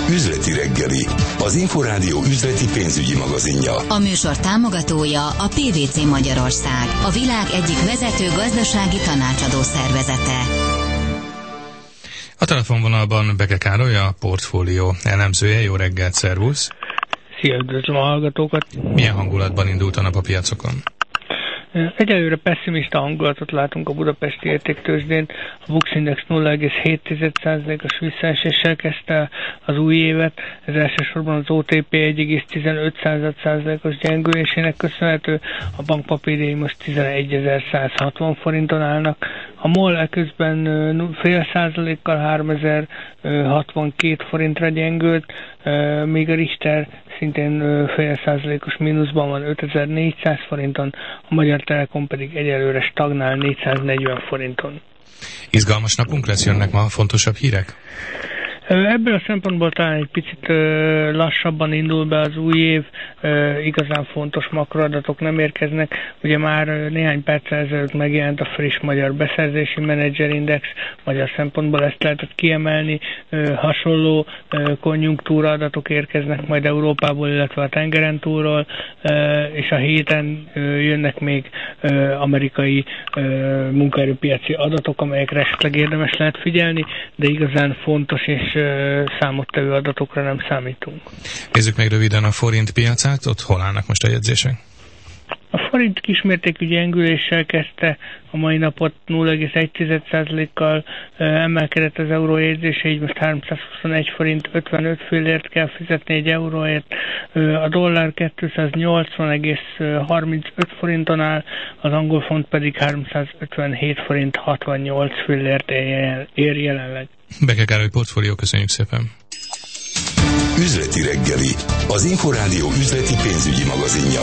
Üzleti reggeli, az Inforádió üzleti pénzügyi magazinja. A műsor támogatója a PwC Magyarország, a világ egyik vezető gazdasági tanácsadó szervezete. A telefonvonalban Beke Károly, a portfólió elemzője. Jó reggelt, szervusz! Szia, üdvözlöm a hallgatókat! Milyen hangulatban indult a nap a piacokon? Egyelőre pessimista hangulatot látunk a budapesti értéktőzsdén. A Bux Index 0,7%-os visszaeséssel kezdte az új évet. Ez elsősorban az OTP 1,15%-os gyengülésének köszönhető. A bankpapírjai most 11.160 forinton állnak. A MOL eközben 0,5%-kal 3062 forintra gyengült, míg a Richter szintén 0,5%-os mínuszban van 5400 forinton, a Magyar Telekom pedig egyelőre stagnál 440 forinton. Izgalmas napunk lesz, jönnek ma fontosabb hírek? Ebből a szempontból talán egy picit lassabban indul be az új év, igazán fontos makroadatok nem érkeznek. Ugye már néhány perccel ezelőtt megjelent a friss magyar beszerzési menedzserindex, magyar szempontból ezt lehetett kiemelni, hasonló konjunktúraadatok érkeznek majd Európából, illetve a tengeren túlról, és a héten jönnek még amerikai munkaerőpiaci adatok, amelyekre esetleg érdemes lehet figyelni, de igazán fontos és számottevő adatokra nem számítunk. Nézzük meg röviden a forint piacát, ott hol állnak most a jegyzések? A forint kismértékű gyengüléssel kezdte a mai napot, 0,1%-kal emelkedett az euró jegyzése, így most 321 forint 55 fillért kell fizetni egy euróért. A dollár 280,35 forinton áll, az angol font pedig 357 forint 68 fillért ér jelenleg. Beke Károly, portfólió, köszönjük szépen! Üzleti reggeli, az Inforádió üzleti pénzügyi magazinja.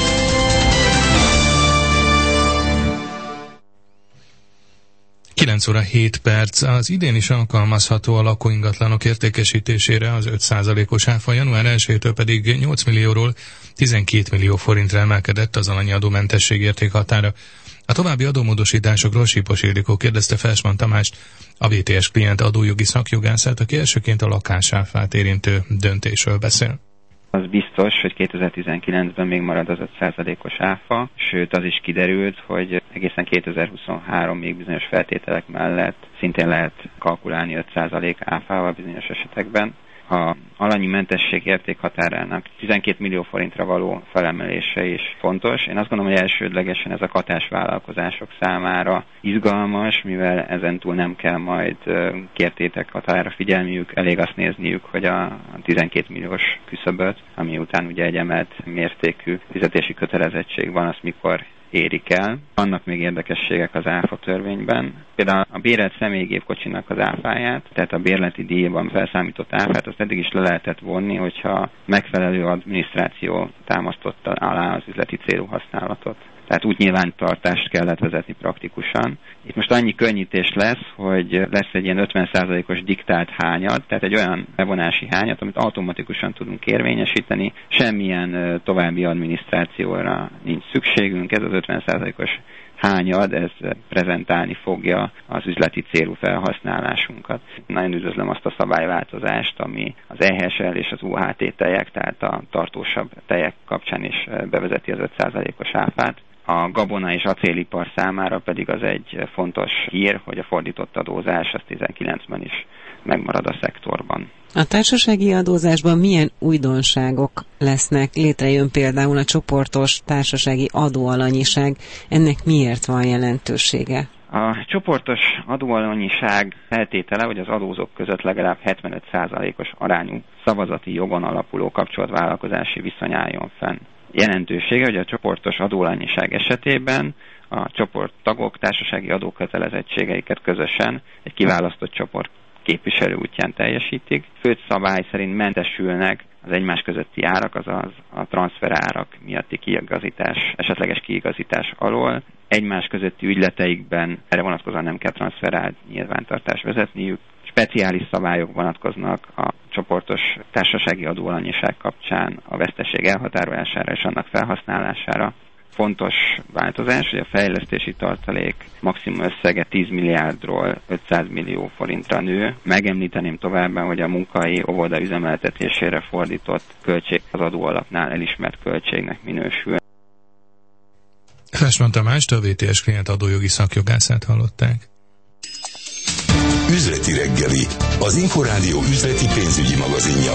9 óra 7 perc. Az idén is alkalmazható a lakóingatlanok értékesítésére az 5%-os áfa, január 1-től pedig 8 millióról 12 millió forintra emelkedett az alanyi adómentesség értékhatára. A további adómódosításokról Sipos Ildikó kérdezte Felsman Tamást, a VTS klient adójogi szakjogászát, aki elsőként a lakásáfát érintő döntésről beszél. Az biztos, hogy 2019-ben még marad az 5%-os áfa, sőt az is kiderült, hogy egészen 2023 még bizonyos feltételek mellett szintén lehet kalkulálni 5% áfával bizonyos esetekben. A alanyi mentesség értékhatárának 12 millió forintra való felemelése is fontos. Én azt gondolom, hogy elsődlegesen ez a katásvállalkozások számára izgalmas, mivel ezentúl nem kell majd kértétek határa figyelniük, elég azt nézniük, hogy a 12 milliós küszöböt, ami után ugye egy emelt mértékű fizetési kötelezettség van, azt mikor érik el. Vannak még érdekességek az áfa törvényben. Például a bérelt személygépkocsinak az áfáját, tehát a bérleti díjban felszámított áfát, azt eddig is le lehetett vonni, hogyha megfelelő adminisztráció támasztotta alá az üzleti célú használatot. Tehát úgy nyilvántartást kellett vezetni praktikusan. Itt most annyi könnyítés lesz, hogy lesz egy ilyen 50%-os diktált hányad, tehát egy olyan bevonási hányad, amit automatikusan tudunk érvényesíteni, semmilyen további adminisztrációra nincs szükségünk, ez az 50%-os hányad, ez prezentálni fogja az üzleti célú felhasználásunkat. Nagyon üdvözlöm azt a szabályváltozást, ami az EHSL és az UHT tejek, tehát a tartósabb tejek kapcsán is bevezeti az 5%-os áfát. A gabona és acélipar számára pedig az egy fontos hír, hogy a fordított adózás az 19-ben is megmarad a szektorban. A társasági adózásban milyen újdonságok lesznek? Létrejön például a csoportos társasági adóalanyiság. Ennek miért van jelentősége? A csoportos adóalanyiság feltétele, hogy az adózók között legalább 75%-os arányú szavazati jogon alapuló kapcsolatvállalkozási viszony álljon fenn. Jelentősége, hogy a csoportos adóalanyiság esetében a csoporttagok társasági adókötelezettségeiket közösen egy kiválasztott csoport képviselő útján teljesítik. Főbb szabály szerint mentesülnek az egymás közötti árak, azaz a transferárak miatti kiigazítás, esetleges kiigazítás alól. Egymás közötti ügyleteikben erre vonatkozóan nem kell transferált nyilvántartást vezetniük. Speciális szabályok vonatkoznak a csoportos társasági adóalanyiság kapcsán a veszteség elhatárolására és annak felhasználására. fontos változás, hogy a fejlesztési tartalék maximum összege 10 milliárdról 500 millió forintra nő. Megemlíteném továbbá, hogy a munkahelyi óvoda üzemeltetésére fordított költség az adóalapnál elismert költségnek minősül. Felsman Tamást, a VTS Klient adójogi szakjogászát hallották. Üzleti reggeli, az Inforádió üzleti pénzügyi magazinja.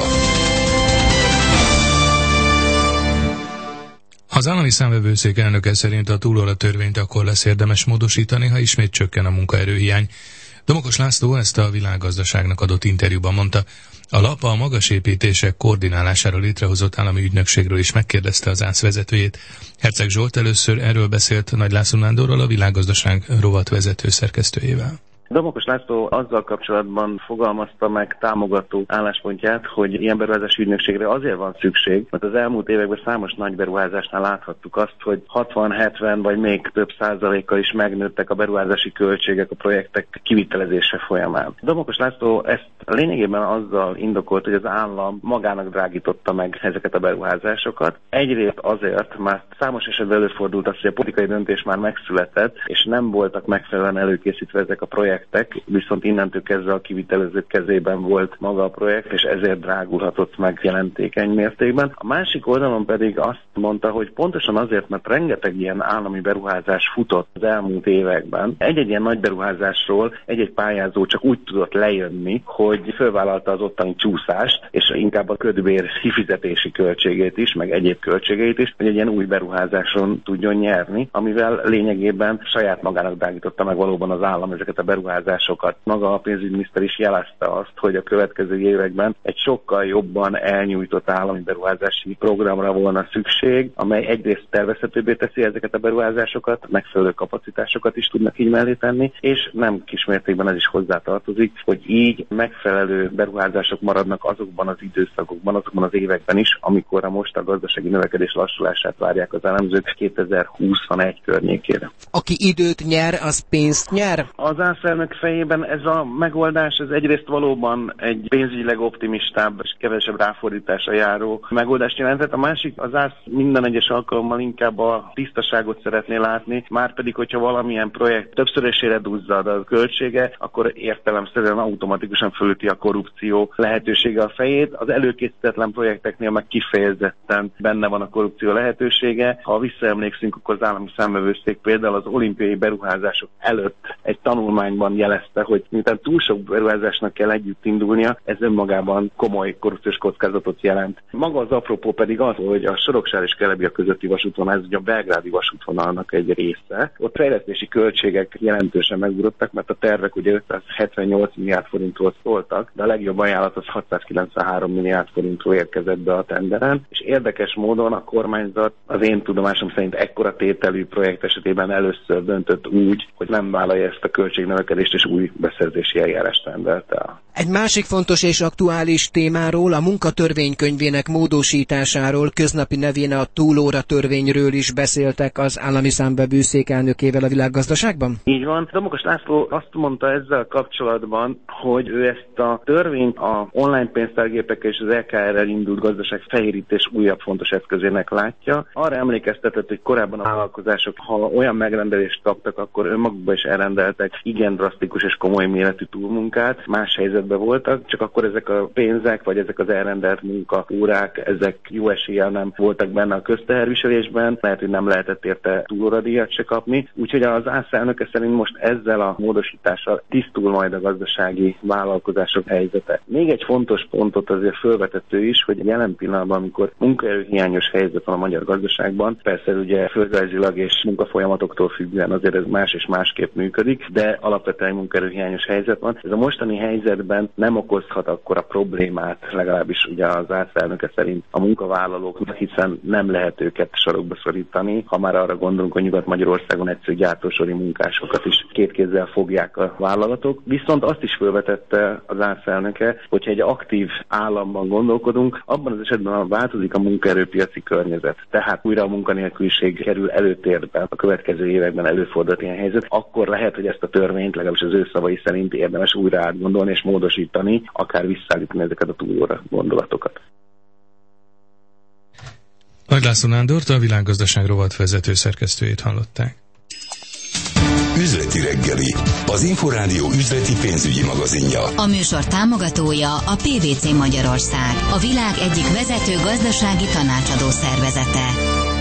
Az állami számvevőszék elnöke szerint a túlóra törvényt akkor lesz érdemes módosítani, ha ismét csökken a munkaerőhiány. Domokos László ezt a Világgazdaságnak adott interjúban mondta. A lap a magasépítések koordinálására létrehozott állami ügynökségről is megkérdezte az ÁSZ vezetőjét. Herceg Zsolt először erről beszélt Nagy László Nándorral, a Világgazdaság rovat vezető szerkesztőjével. Domokos László azzal kapcsolatban fogalmazta meg támogató álláspontját, hogy ilyen beruházási ügynökségre azért van szükség, mert az elmúlt években számos nagy beruházásnál láthattuk azt, hogy 60-70 vagy még több százalékkal is megnőttek a beruházási költségek a projektek kivitelezése folyamán. Domokos László ezt lényegében azzal indokolt, hogy az állam magának drágította meg ezeket a beruházásokat. Egyrészt azért, mert számos esetben előfordult az, hogy a politikai döntés már megszületett, és nem voltak megfelelően előkészítve ezek a projektek, viszont innentől kezdve a kivitelezők kezében volt maga a projekt, és ezért drágulhatott meg jelentékeny mértékben. A másik oldalon pedig azt mondta, hogy pontosan azért, mert rengeteg ilyen állami beruházás futott az elmúlt években, egy-egy ilyen nagy beruházásról egy-egy pályázó csak úgy tudott lejönni, hogy fölvállalta az ottani csúszást, és inkább a ködbér kifizetési költségét is, meg egyéb költségeit is, hogy egy ilyen új beruházáson tudjon nyerni, amivel lényegében saját magának drágította meg valóban az állam ezeket a beruházásokat. Maga a pénzügyminiszter is jelezte azt, hogy a következő években egy sokkal jobban elnyújtott állami beruházási programra volna szükség, amely egyrészt tervezhetőbbé teszi ezeket a beruházásokat, megfelelő kapacitásokat is tudnak így mellé tenni, és nem kismértékben ez is hozzátartozik, hogy így megfelelő beruházások maradnak azokban az időszakokban, azokban az években is, amikor most a gazdasági növekedés lassulását várják az elemzők 2021 környékére. Aki időt nyer, az pénzt nyer? Az elnök fejében ez a megoldás, ez egyrészt valóban egy pénzügyileg optimistább és kevesebb ráfordításra járó megoldást jelentett. A másik, az ÁSZ minden egyes alkalommal inkább a tisztaságot szeretné látni, márpedig, hogyha valamilyen projekt többszörösére duzzad a költsége, akkor értelemszerűen automatikusan fölüti a korrupció lehetősége a fejét. Az előkészítetlen projekteknél meg kifejezetten benne van a korrupció lehetősége. Ha visszaemlékszünk, akkor az állami számvevőszék például az olimpiai beruházások előtt egy tanulmányban jelezte, hogy miután túl sok beruházásnak kell együtt indulnia, ez önmagában komoly korrupciós kockázatot jelent. Maga az apropó pedig az, hogy a Soroksár és Kelebia közötti vasútvonal, ez ugye a belgrádi vasútvonalnak egy része. Ott fejlesztési költségek jelentősen megugrottak, mert a tervek ugye 578 milliárd forintról szóltak, de a legjobb ajánlat az 693 milliárd forintról érkezett be a tenderen, és érdekes módon a kormányzat az én tudomásom szerint ekkora tételű projekt esetében először döntött úgy, hogy nem vállalja ezt a költségnövekedést és új beszerzési eljárást rendelt el. Egy másik fontos és aktuális témáról, a munkatörvénykönyvének módosításáról, köznapi nevén a túlóra törvényről is beszéltek az állami számvevőszék elnökével a Világgazdaságban? Így van. Domokos László azt mondta ezzel kapcsolatban, hogy ő ezt a törvényt a online pénztárgépekkel és az EKR-rel indult gazdaság fehérítés újabb fontos eszközének látja. Arra emlékeztetett, hogy korábban a vállalkozások, ha olyan megrendelést kaptak, akkor önmagukba is elrendeltek igen drasztikus és komoly méretű túlmunkát, más helyzetben voltak, csak akkor ezek a pénzek, vagy ezek az elrendelt munkaórák, ezek jó eséllyel nem voltak benne a közteherviselésben, lehet, hogy nem lehetett érte túlóradíjat se kapni. Úgyhogy az ÁSZ elnöke szerint most ezzel a módosítással tisztul majd a gazdasági vállalkozások helyzete. Még egy fontos pontot azért felvetető is, hogy jelen pillanatban, amikor munkaerőhiányos helyzet van a magyar gazdaságban, persze ugye földrajzilag és munkafolyamatoktól függően azért ez más és másképp működik, de alapvetően munkaerőhiányos helyzet van. Ez a mostani helyzetben nem okozhat akkora problémát, legalábbis ugye az ÁSZ elnöke szerint a munkavállalóknak, hiszen nem lehet őket sarokba szorítani. Ha már arra gondolunk, hogy Nyugat-Magyarországon egyszerű gyártósori munkásokat is két kézzel fogják a vállalatok. Viszont azt is felvetette az ÁSZ elnöke, hogyha egy aktív államban gondolkodunk, abban az esetben, ha változik a munkaerőpiaci környezet, tehát újra a munkanélküliség kerül előtérbe, a következő években előfordult ilyen helyzet, akkor lehet, hogy ezt a törvényt, legalábbis az ő szavai szerint érdemes újra átgondolni és módosítani, akár visszaállítani ezeket a túlóra gondolatokat. Nagy László Nándort, a Világgazdaság rovat vezető szerkesztőjét hallották. Üzleti reggeli, az Inforádió üzleti pénzügyi magazinja. A műsor támogatója a PwC Magyarország, a világ egyik vezető gazdasági tanácsadó szervezete.